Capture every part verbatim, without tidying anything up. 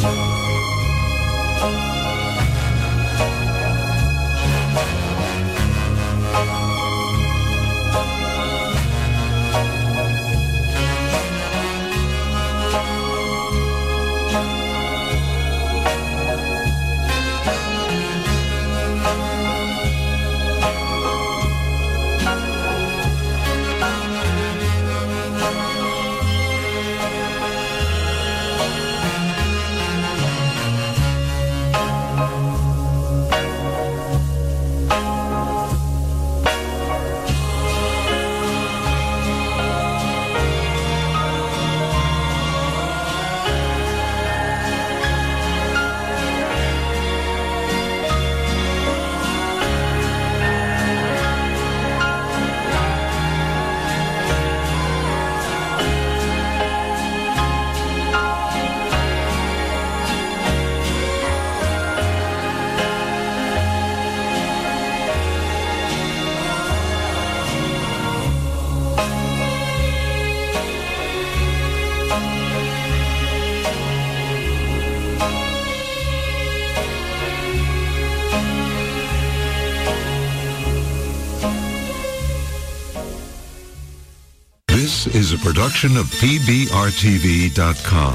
This is a production of P B R T V dot com.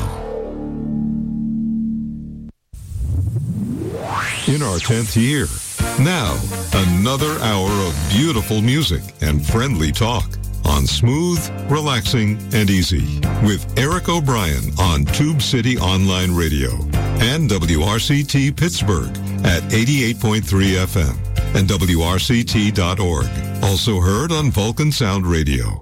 In our tenth year, now another hour of beautiful music and friendly talk on Smooth, Relaxing, and Easy with Eric O'Brien on Tube City Online Radio and W R C T Pittsburgh at eighty-eight point three F M and W R C T dot org. Also heard on Vulcan Sound Radio.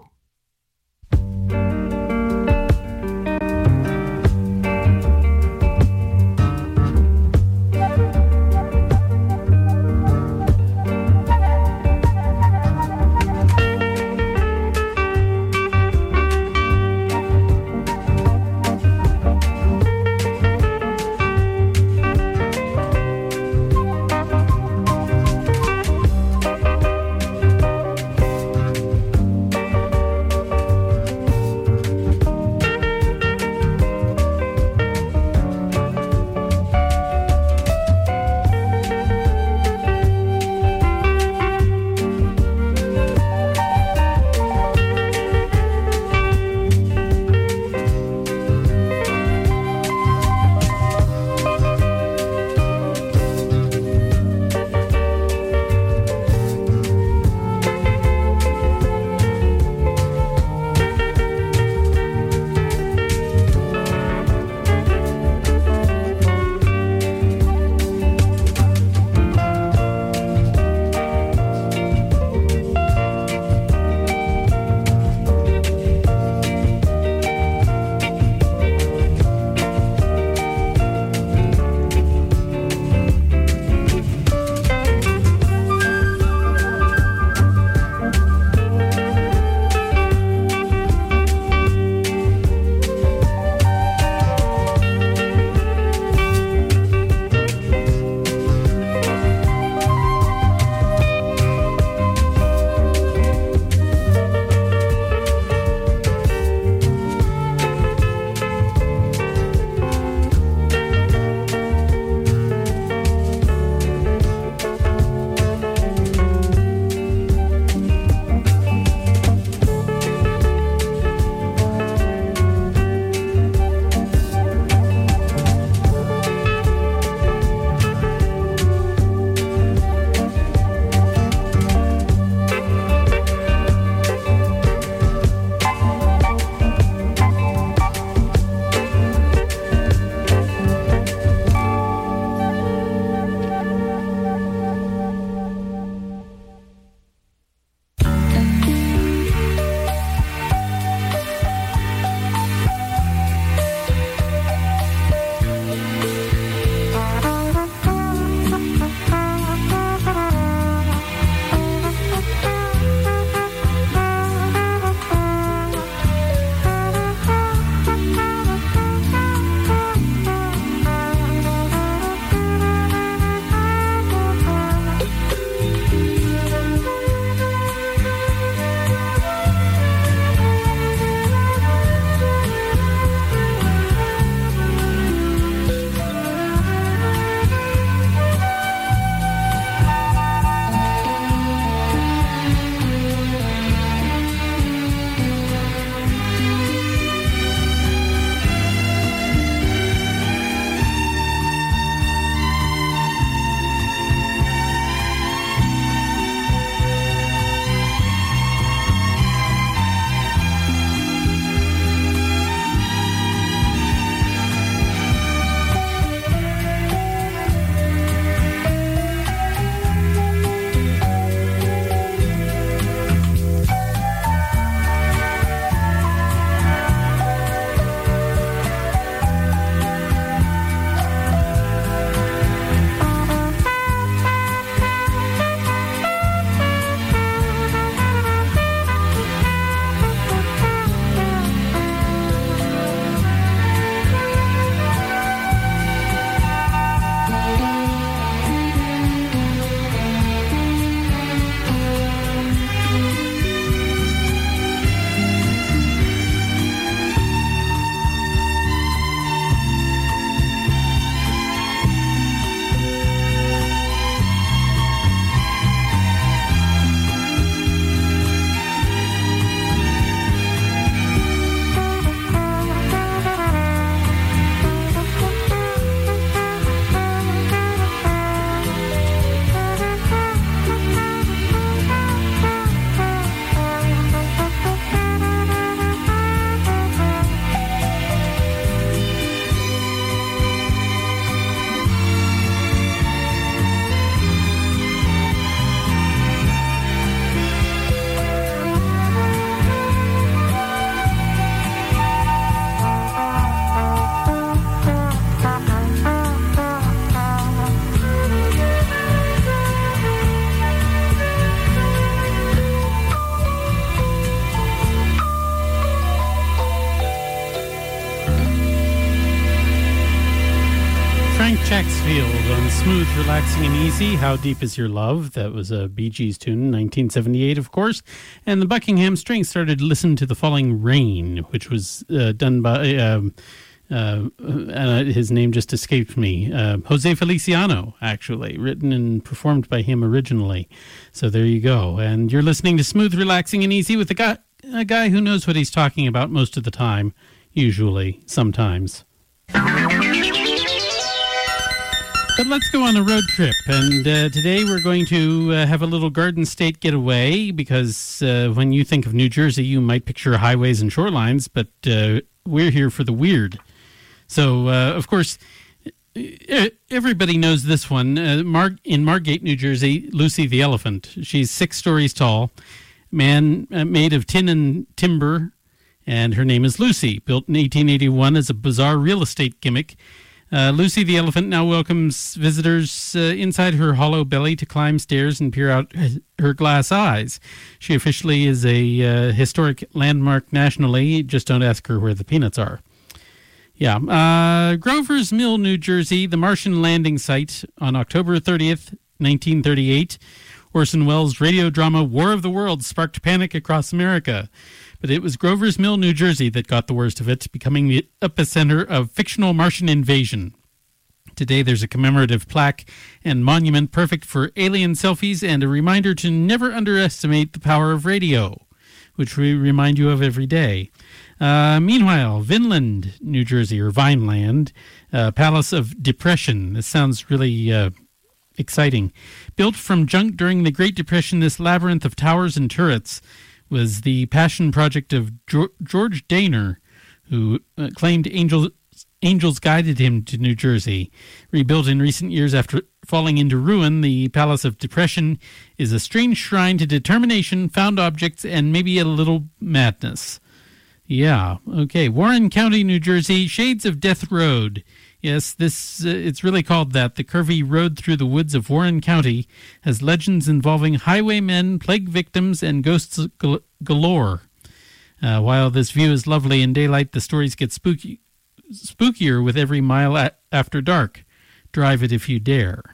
Frank Chacksfield on Smooth, Relaxing and Easy. How Deep Is Your Love? That was a Bee Gees tune in nineteen seventy-eight, of course. And the Buckingham Strings started Listen to the Falling Rain, which was uh, done by, um, uh, uh, his name just escaped me, uh, Jose Feliciano, actually, written and performed by him originally. So there you go. And you're listening to Smooth, Relaxing and Easy with a guy, a guy who knows what he's talking about most of the time, usually, sometimes. But let's go on a road trip, and uh, today we're going to uh, have a little Garden State getaway, because uh, when you think of New Jersey, you might picture highways and shorelines, but uh, we're here for the weird. So, uh, of course, everybody knows this one. Uh, Mar- in Margate, New Jersey, Lucy the elephant. She's six stories tall, man uh, made of tin and timber, and her name is Lucy. Built in eighteen eighty-one as a bizarre real estate gimmick, Uh, Lucy the elephant now welcomes visitors uh, inside her hollow belly to climb stairs and peer out her glass eyes. She officially is a uh, historic landmark nationally. Just don't ask her where the peanuts are. Yeah. Uh, Grover's Mill, New Jersey, the Martian landing site on October thirtieth, nineteen thirty-eight. Orson Welles' radio drama War of the Worlds sparked panic across America. But it was Grover's Mill, New Jersey that got the worst of it, becoming the epicenter of fictional Martian invasion. Today there's a commemorative plaque and monument perfect for alien selfies and a reminder to never underestimate the power of radio, which we remind you of every day. Uh, meanwhile, Vinland, New Jersey, or Vineland, uh, Palace of Depression. This sounds really uh, exciting. Built from junk during the Great Depression, this labyrinth of towers and turrets was the passion project of George Daner, who uh, claimed angels, angels guided him to New Jersey. Rebuilt in recent years after falling into ruin, the Palace of Depression is a strange shrine to determination, found objects, and maybe a little madness. Yeah, okay. Warren County, New Jersey, Shades of Death Road. Yes, this uh, it's really called that. The curvy road through the woods of Warren County has legends involving highwaymen, plague victims, and ghosts gal- galore. Uh, while this view is lovely in daylight, the stories get spooky, spookier with every mile a- after dark. Drive it if you dare.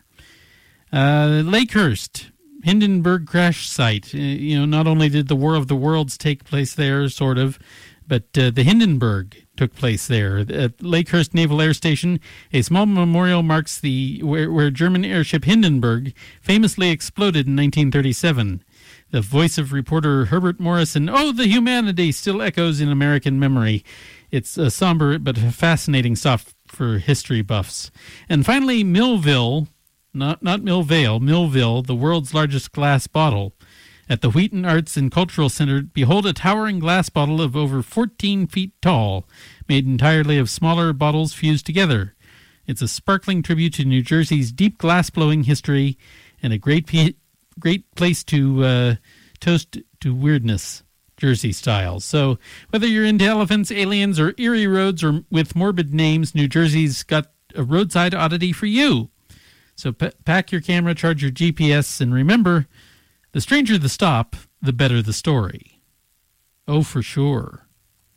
Uh, Lakehurst, Hindenburg crash site. Uh, you know, not only did the War of the Worlds take place there, sort of, but uh, the Hindenburg took place there. At Lakehurst Naval Air Station, a small memorial marks the where, where German airship Hindenburg famously exploded in nineteen thirty-seven. The voice of reporter Herbert Morrison, "Oh, the humanity," still echoes in American memory. It's a somber but a fascinating stop for history buffs. And finally, Millville, not, not Millvale, Millville, the world's largest glass bottle. At the Wheaton Arts and Cultural Center, behold a towering glass bottle of over fourteen feet tall, made entirely of smaller bottles fused together. It's a sparkling tribute to New Jersey's deep glass-blowing history and a great pe- great place to uh, toast to weirdness, Jersey style. So whether you're into elephants, aliens, or eerie roads or with morbid names, New Jersey's got a roadside oddity for you. So p- pack your camera, charge your G P S, and remember, the stranger the stop, the better the story. Oh, for sure.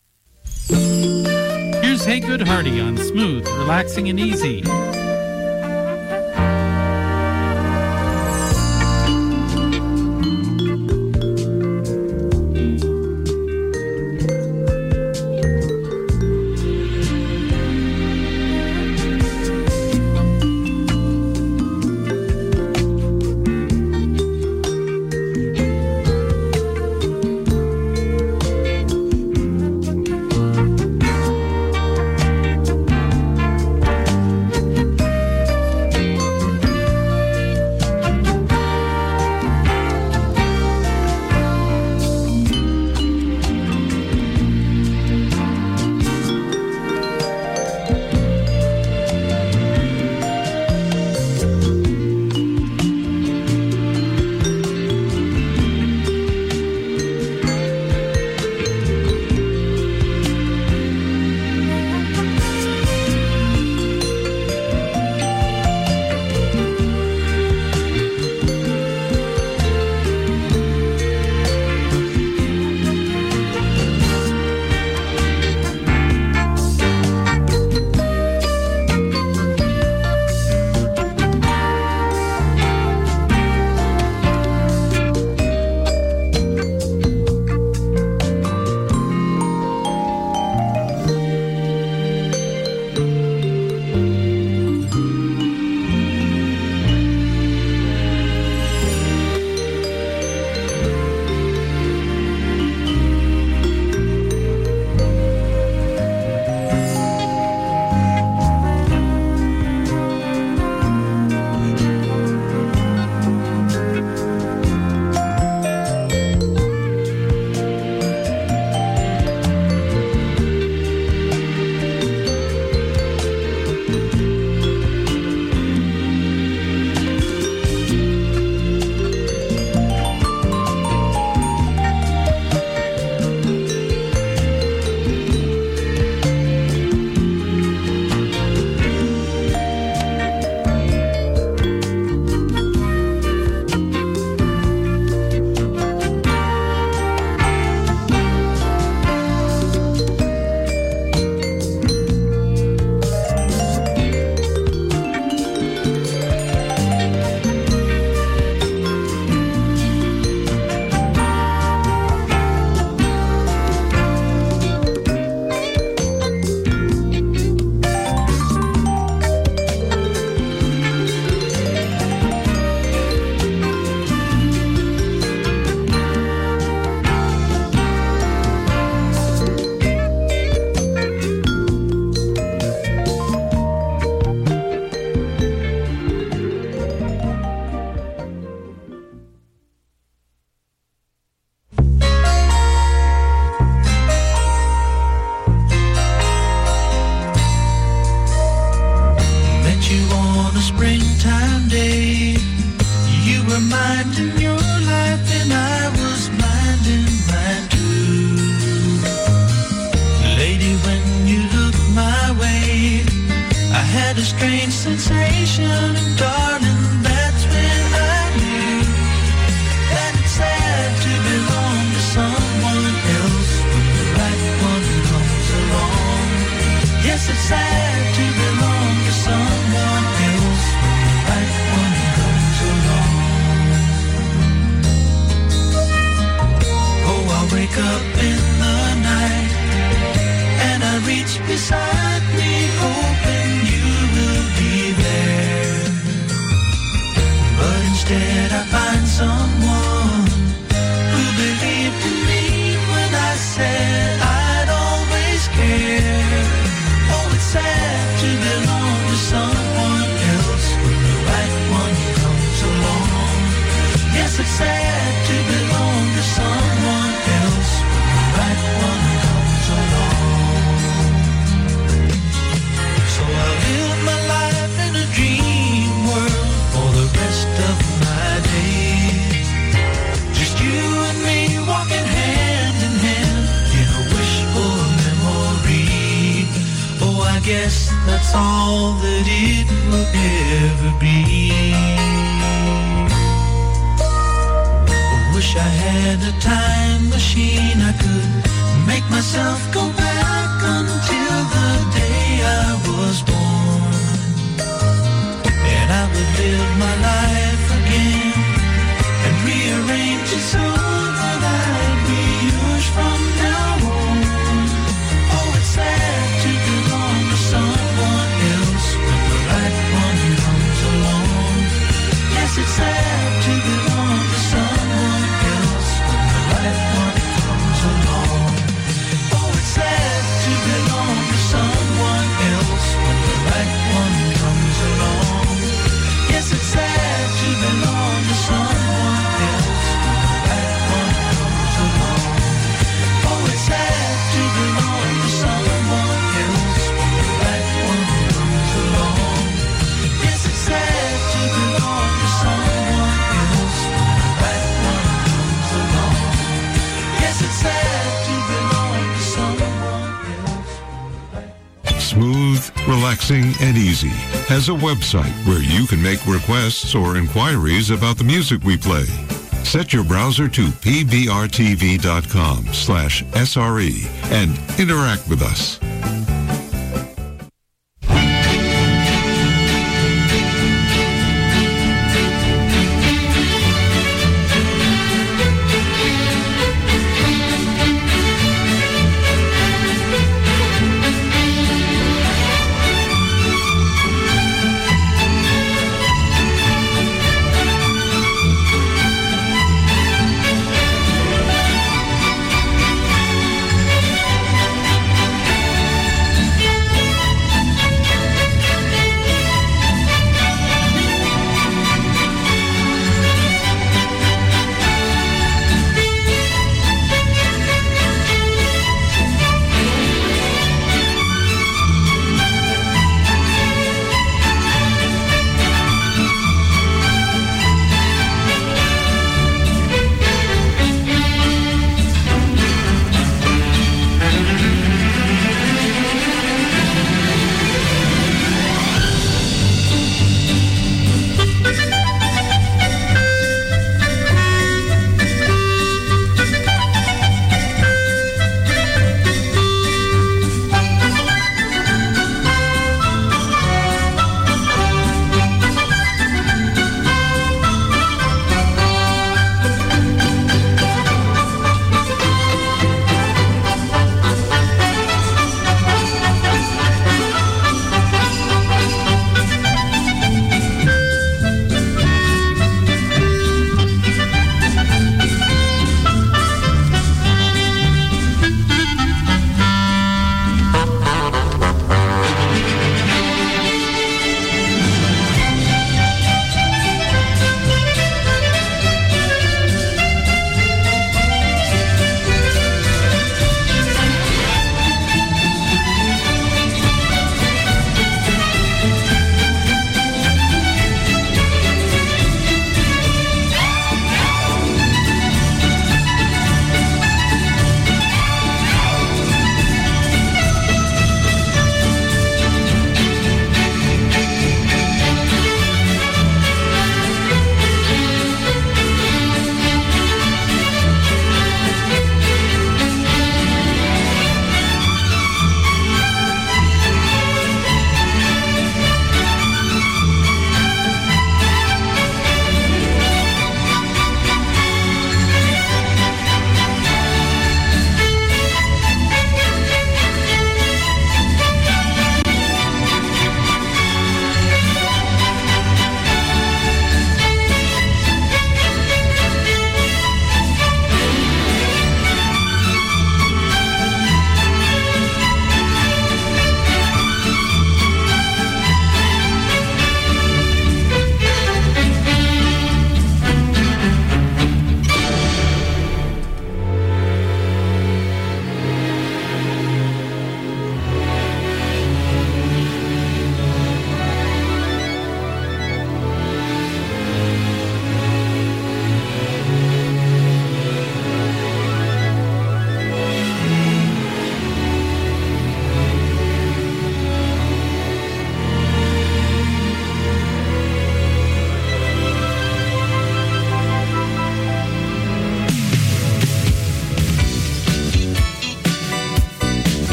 Here's Hey Good Hardy on Smooth, Relaxing and Easy. springtime day. You were minding your life and I was minding mine too. Lady, when you looked my way, I had a strange sensation, and darling, that's when I knew that it's sad to belong to someone else when the right one comes along. Yes, it's sad to belong to someone else when the right one comes along. Oh, I wake up in the night and I reach beside me, hoping you will be there. But instead I find someone who believed in me when I said I'd always care. Oh, it's sad to belong to someone else when the right one comes along. Yes, it's sad to belong to someone else when the right one comes along. So I live my life in a dream world for the rest of my days. Just you and me walking hand in hand in a wishful memory. Oh, I guess that's all that it will ever be. I wish I had a time machine. I could make myself go back until the day I was born, and I would live my life again and rearrange it so that I'd be yours from now on. Oh, it's sad to belong to someone else when the right one comes along. Yes, it's sad to belong to someone else when the right one comes along. Oh, it's sad to belong to someone else when the right one comes along. Yes, it's sad to belong to someone else when the right one comes along. Oh, it's sad to belong to someone else when the right one comes along. Yes, it's sad to belong to someone else when the right one comes along. Yes, it's sad to belong to someone else when the right. Smooth, relaxing, and easy has a website where you can make requests or inquiries about the music we play. Set your browser to pbrtv.com slash SRE and interact with us.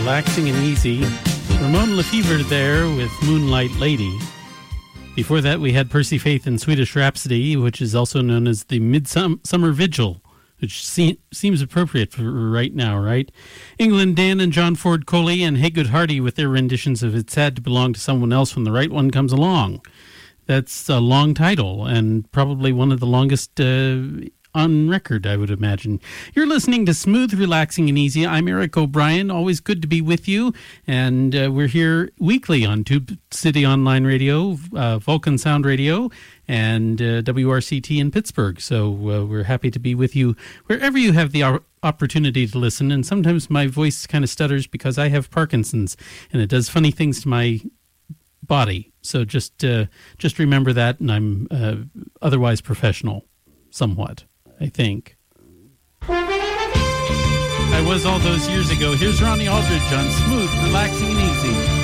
Relaxing and Easy. Ramon Lefevre there with Moonlight Lady. Before that, we had Percy Faith and Swedish Rhapsody, which is also known as the Midsummer Vigil, which se- seems appropriate for right now, right? England Dan and John Ford Coley and Hey Good Hardy with their renditions of It's Sad to Belong to Someone Else When the Right One Comes Along. That's a long title and probably one of the longest uh, on record, I would imagine. You're listening to Smooth, Relaxing, and Easy. I'm Eric O'Brien. Always good to be with you. And uh, we're here weekly on Tube City Online Radio, uh, Vulcan Sound Radio, and uh, W R C T in Pittsburgh. So uh, we're happy to be with you wherever you have the op- opportunity to listen. And sometimes my voice kind of stutters because I have Parkinson's, and it does funny things to my body. So just uh, just remember that, and I'm uh, otherwise professional, somewhat, I think. I was all those years ago. Here's Ronnie Aldridge on Smooth, Relaxing, and Easy.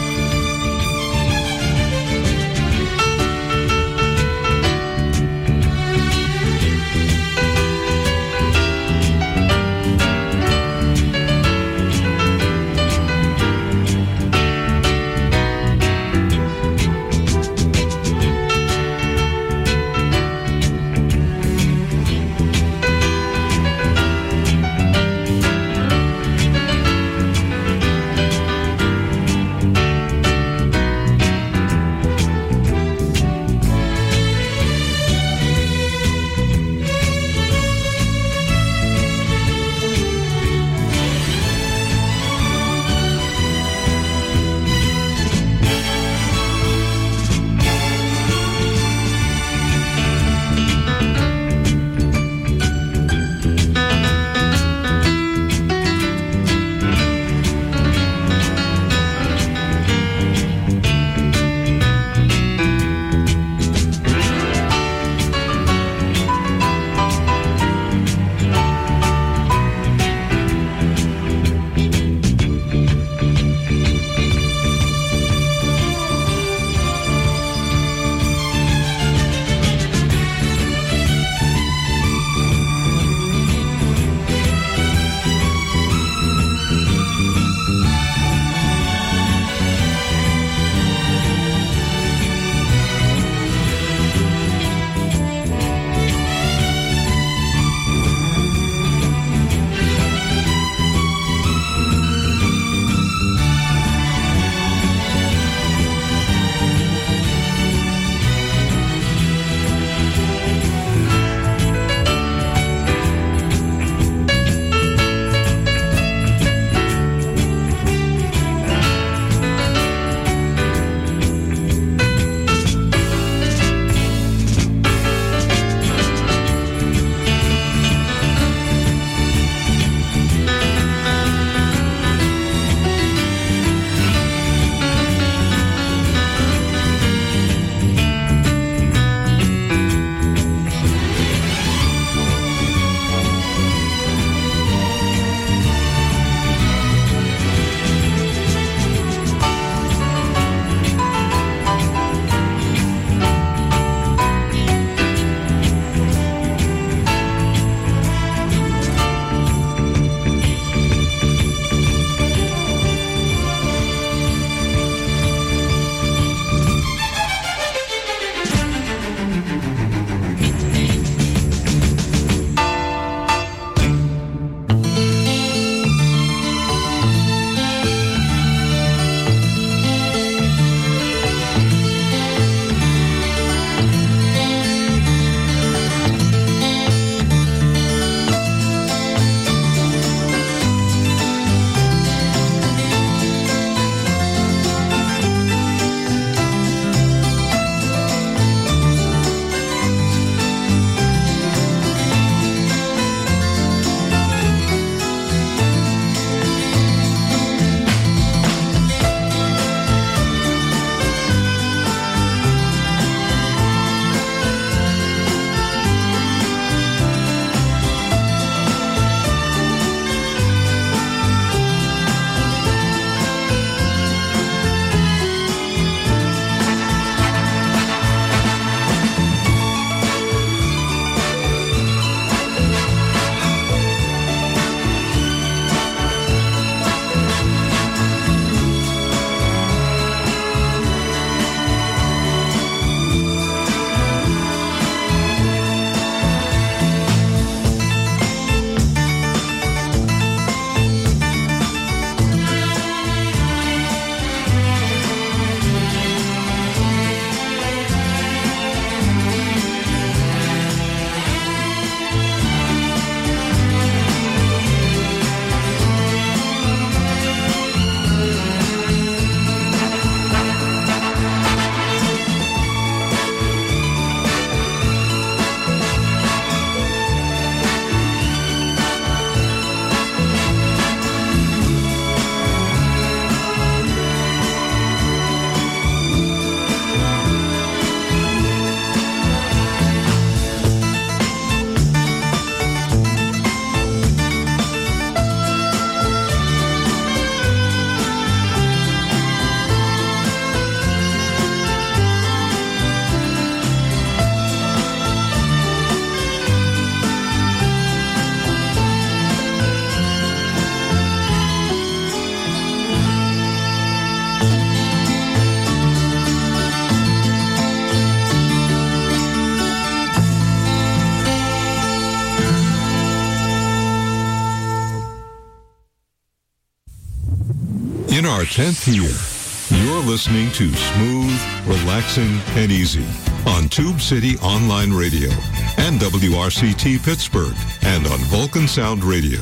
In our tenth year, you're listening to Smooth, Relaxing, and Easy on Tube City Online Radio and W R C T Pittsburgh and on Vulcan Sound Radio.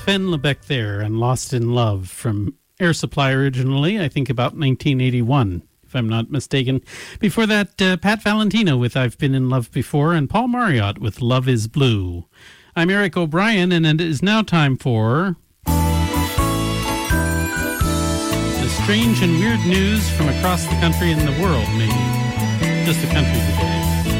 Sven Lebeck there, and Lost in Love from Air Supply originally, I think about nineteen eighty-one, if I'm not mistaken. Before that, uh, Pat Valentino with I've Been in Love Before, and Paul Marriott with Love is Blue. I'm Eric O'Brien, and it is now time for the strange and weird news from across the country and the world, maybe. Just the country today.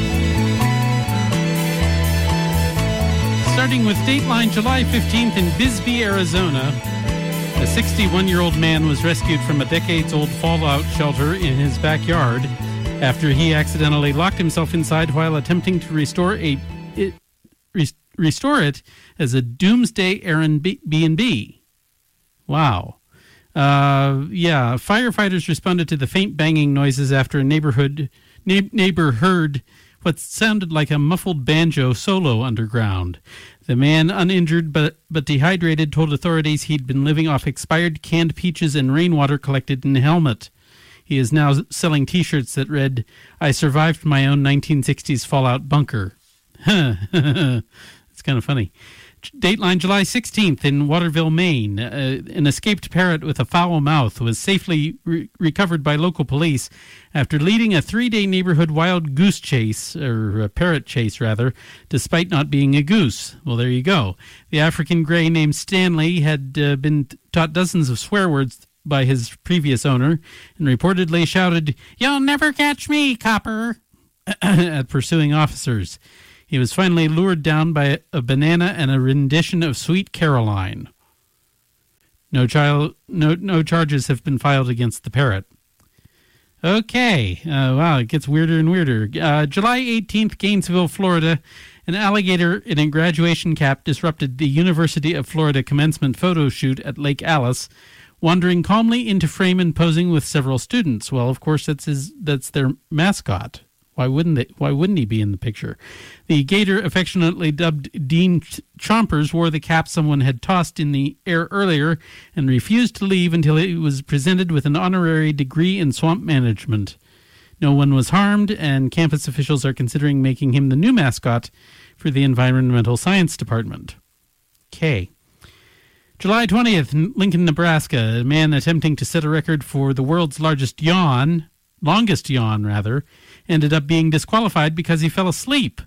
Starting with Dateline, July fifteenth in Bisbee, Arizona. A sixty-one-year-old man was rescued from a decades-old fallout shelter in his backyard after he accidentally locked himself inside while attempting to restore a it, re, restore it as a doomsday Airbnb. Wow. Uh, yeah, firefighters responded to the faint banging noises after a neighborhood na- neighbor heard what sounded like a muffled banjo solo underground. The man, uninjured but, but dehydrated, told authorities he'd been living off expired canned peaches and rainwater collected in a helmet. He is now selling T-shirts that read, "I survived my own nineteen sixties Fallout bunker." It's kind of funny. Dateline, July sixteenth in Waterville, Maine. Uh, an escaped parrot with a foul mouth was safely re- recovered by local police after leading a three-day neighborhood wild goose chase, or a parrot chase, rather, despite not being a goose. Well, there you go. The African gray named Stanley had uh, been taught dozens of swear words by his previous owner and reportedly shouted, "You'll never catch me, copper," at pursuing officers. He was finally lured down by a banana and a rendition of Sweet Caroline. No, child, no, no charges have been filed against the parrot. Okay. Uh, wow, it gets weirder and weirder. Uh, July eighteenth, Gainesville, Florida. An alligator in a graduation cap disrupted the University of Florida commencement photo shoot at Lake Alice, wandering calmly into frame and posing with several students. Well, of course, that's his, that's their mascot. Why wouldn't they, Why wouldn't he be in the picture? The gator, affectionately dubbed Dean Chompers, wore the cap someone had tossed in the air earlier and refused to leave until he was presented with an honorary degree in swamp management. No one was harmed, and campus officials are considering making him the new mascot for the Environmental Science Department. Okay. July twentieth, Lincoln, Nebraska. A man attempting to set a record for the world's largest yawn, longest yawn, rather, ended up being disqualified because he fell asleep.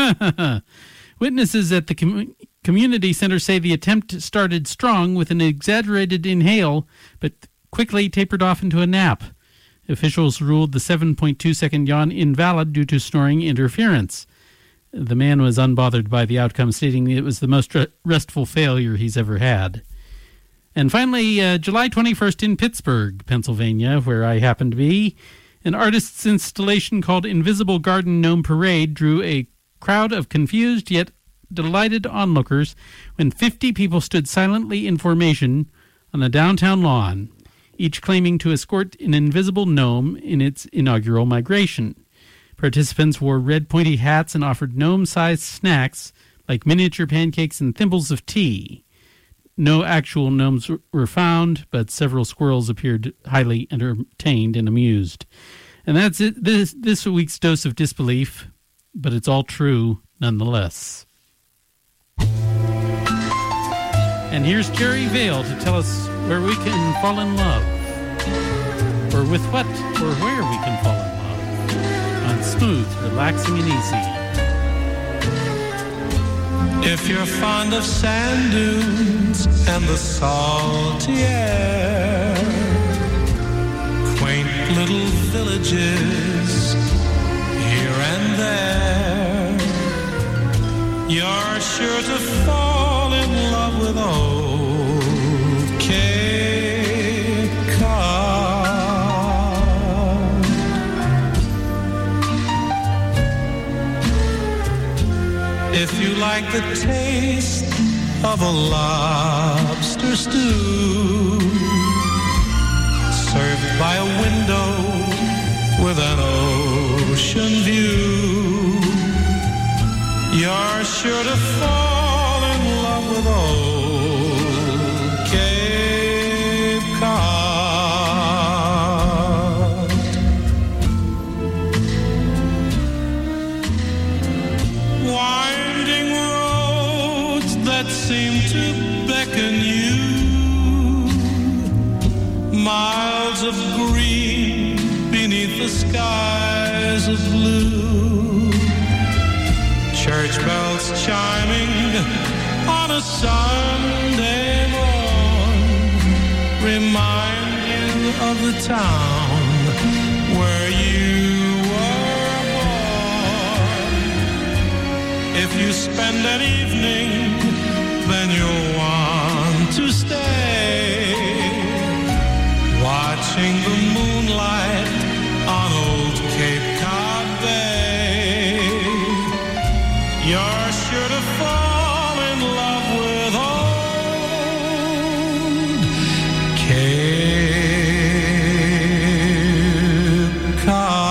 Witnesses at the com- community center say the attempt started strong with an exaggerated inhale, but quickly tapered off into a nap. Officials ruled the seven point two second yawn invalid due to snoring interference. The man was unbothered by the outcome, stating it was the most re- restful failure he's ever had. And finally, uh, July twenty-first in Pittsburgh, Pennsylvania, where I happen to be, an artist's installation called Invisible Garden Gnome Parade drew a crowd of confused yet delighted onlookers when fifty people stood silently in formation on a downtown lawn, each claiming to escort an invisible gnome in its inaugural migration. Participants wore red pointy hats and offered gnome-sized snacks like miniature pancakes and thimbles of tea. No actual gnomes were found, but several squirrels appeared highly entertained and amused. And that's it. This, this week's dose of disbelief, but it's all true nonetheless. And here's Jerry Vale to tell us where we can fall in love, or with what or where we can fall in love, on Smooth, Relaxing, and Easy. If you're fond of sand dunes and the salty air, quaint little villages here and there, you're sure to fall in love with old Cape Cod. If you like the taste of a lobster stew, served by a window with an ocean view, you're sure to fall in love with old Cape Cod. Winding roads that seem to beckon miles of green beneath the skies of blue. Church bells chiming on a Sunday morn remind you of the town where you were born. If you spend an evening, then you'll want to stay, watching the moonlight on old Cape Cod Bay. You're sure to fall in love with old Cape Cod.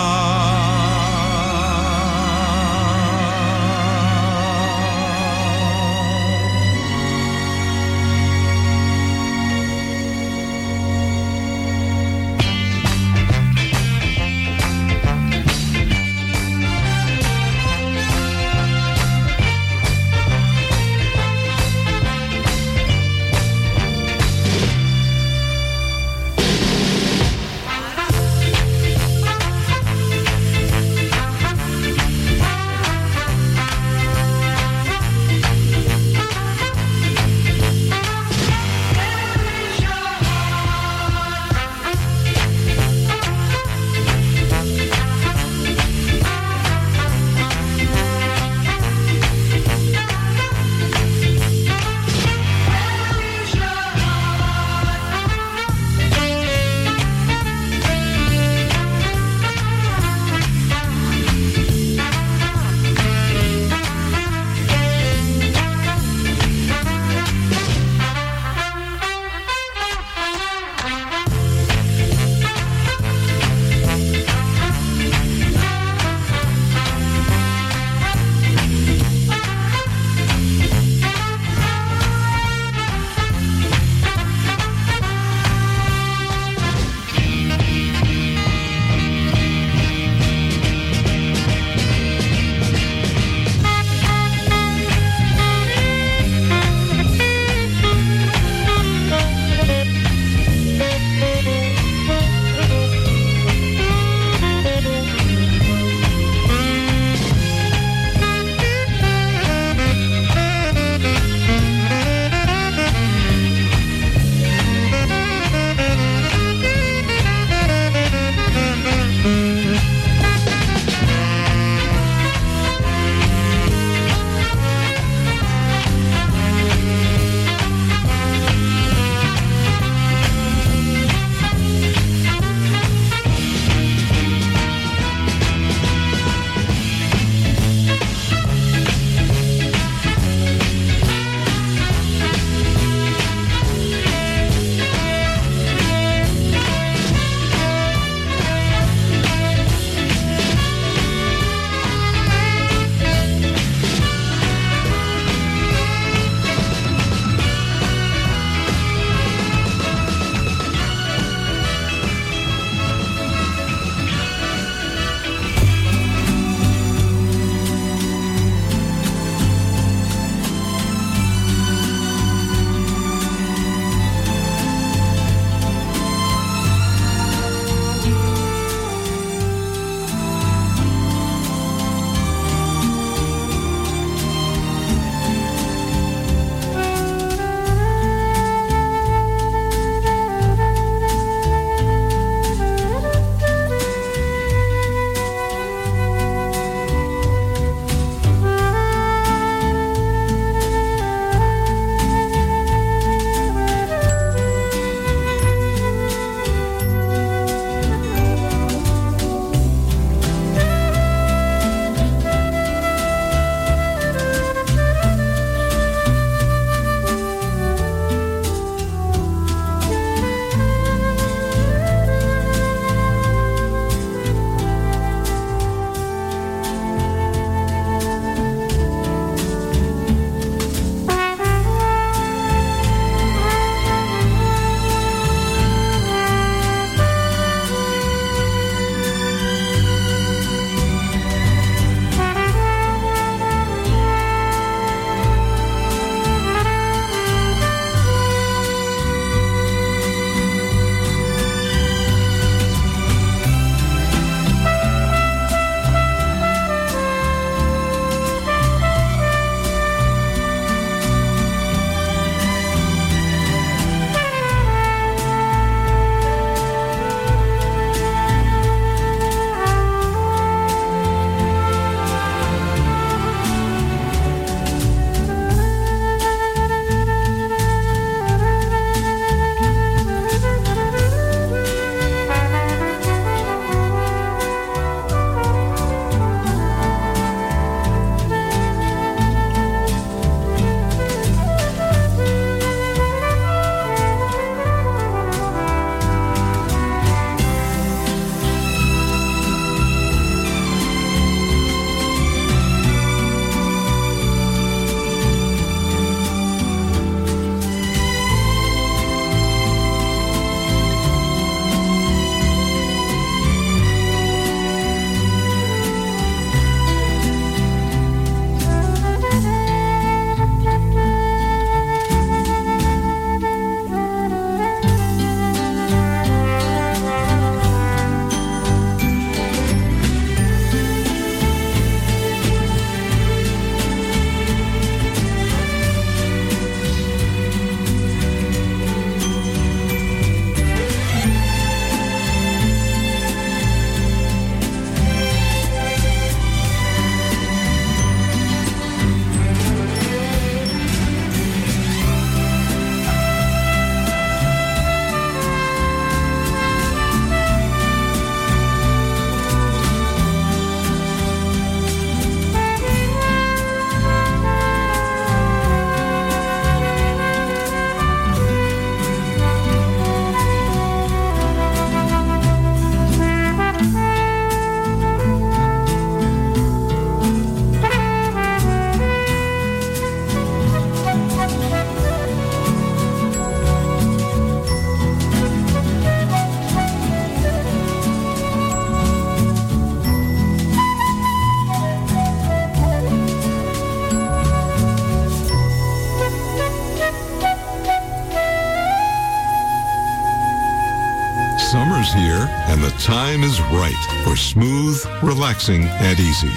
Summer's here, and the time is right for smooth, relaxing, and easy.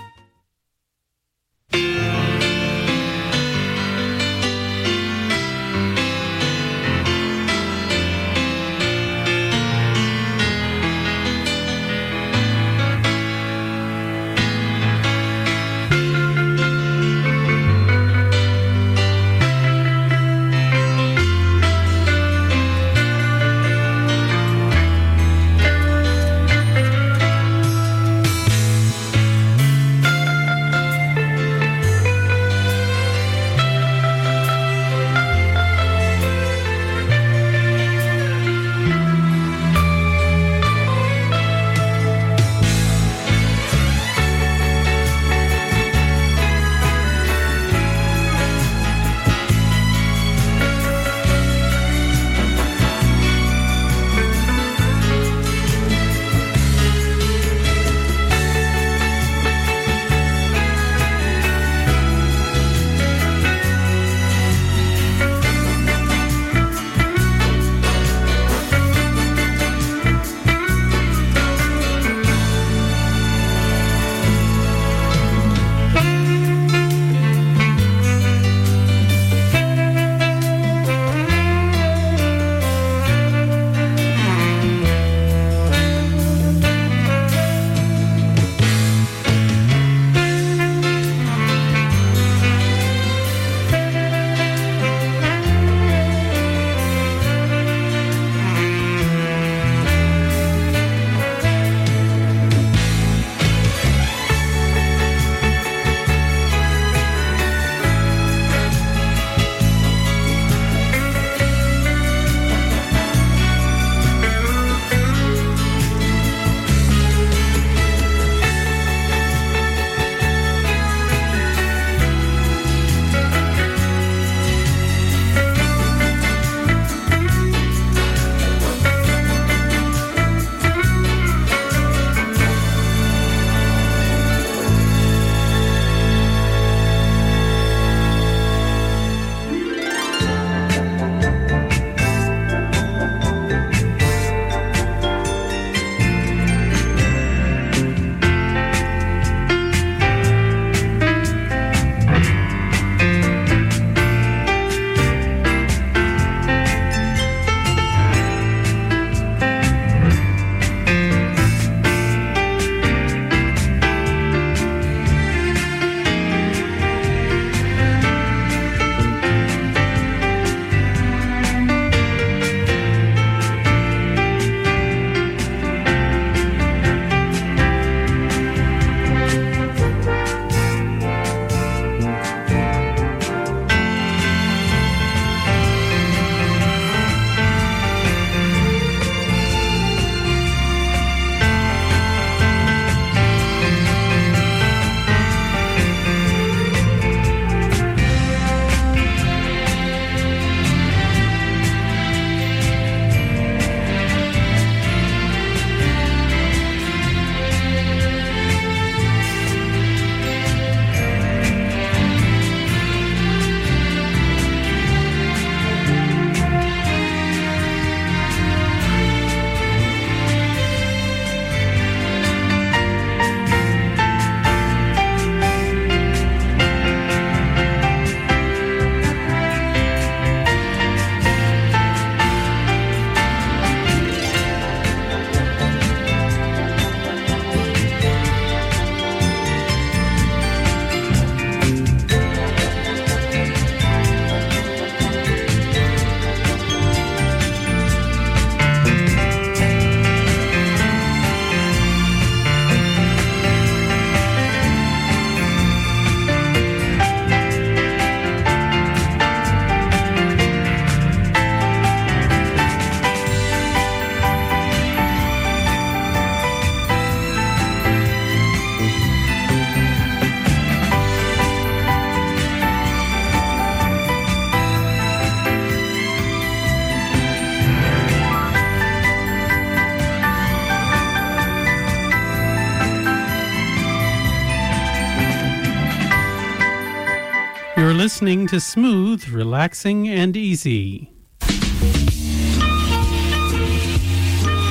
You're listening to Smooth, Relaxing, and Easy.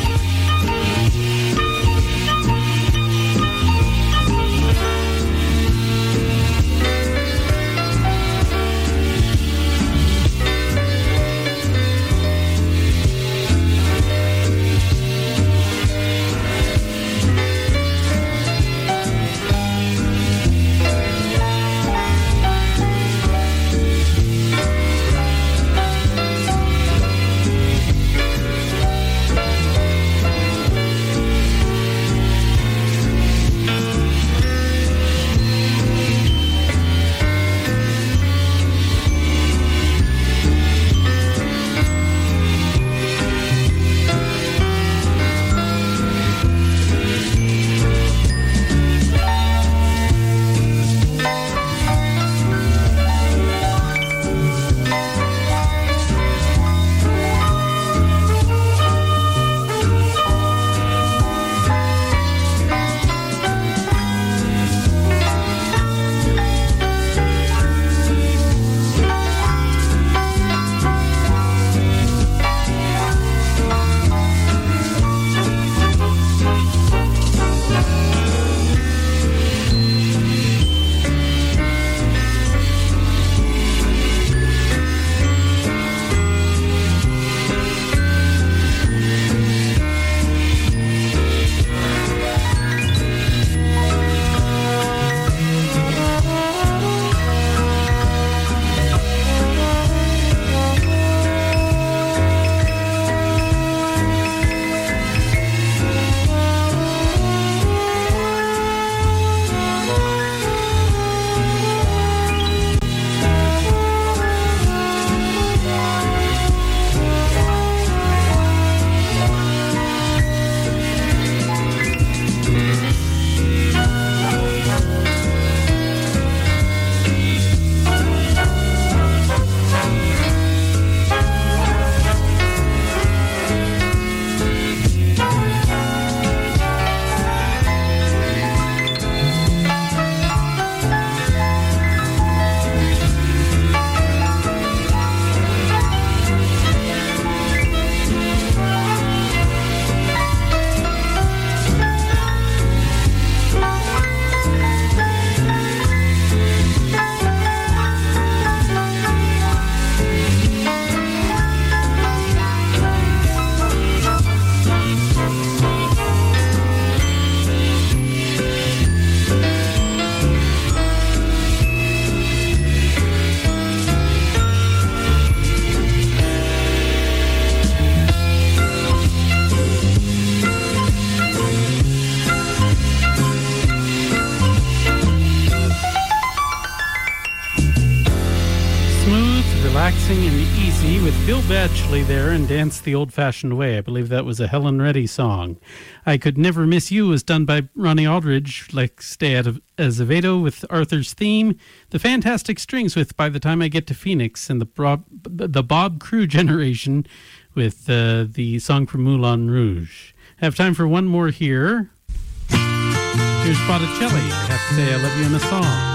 Relaxing and Easy with Bill Batchley there and Dance the Old-Fashioned Way. I believe that was a Helen Reddy song. I Could Never Miss You was done by Ronnie Aldridge, like Stay at Azevedo with Arthur's Theme. The Fantastic Strings with By the Time I Get to Phoenix, and the Bob, the Bob Crew Generation with uh, the song from Moulin Rouge. I have time for one more here. Here's Botticelli. I have to say I love you in a song.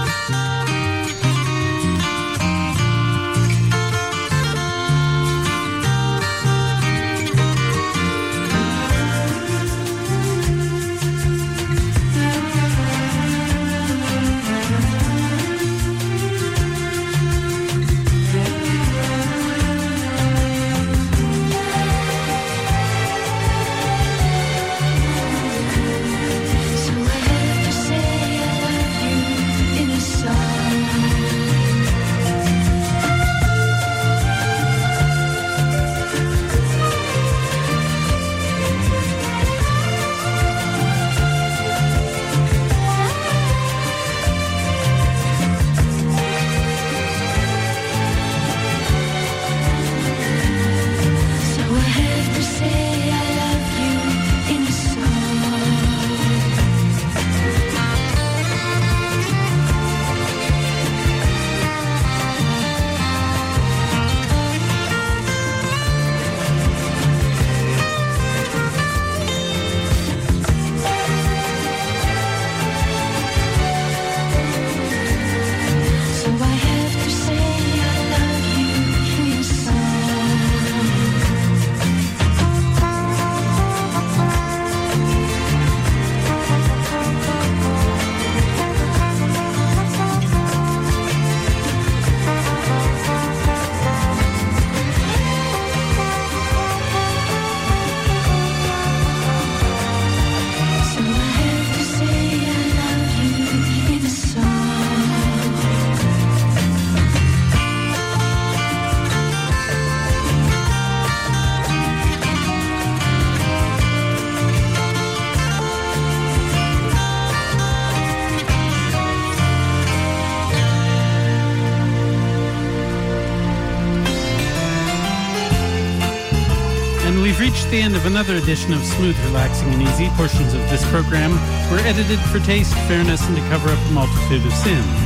Reached the end of another edition of Smooth, Relaxing, and Easy. Portions of this program were edited for taste, fairness, and to cover up a multitude of sins.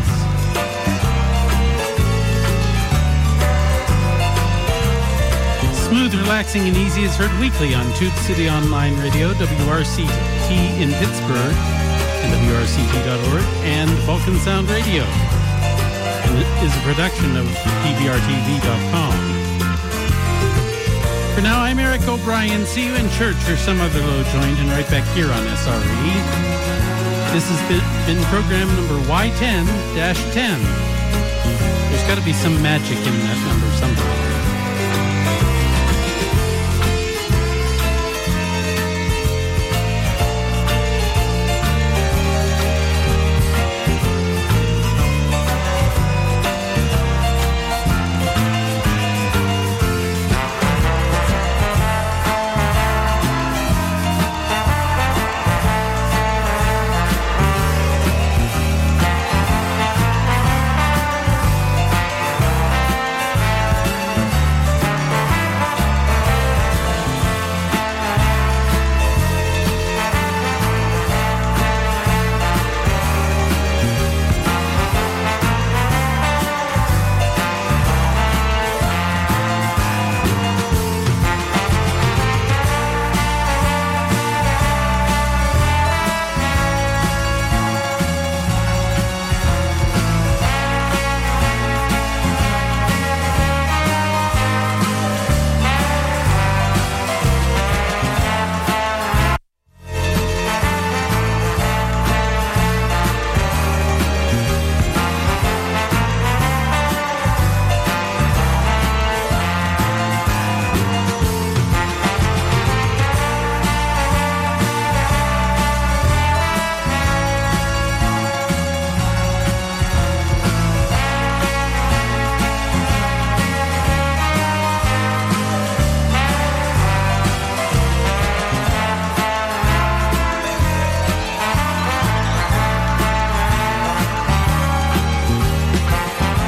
Smooth, Relaxing, and Easy is heard weekly on Tube City Online Radio, W R C T in Pittsburgh, and W R C T dot org, and Vulcan Sound Radio, and it is a production of P B R T V dot com. For now, I'm Eric O'Brien. See you in church or some other low joint, and right back here on S R E. This has been, been program number Y ten dash ten. There's got to be some magic in that number somewhere.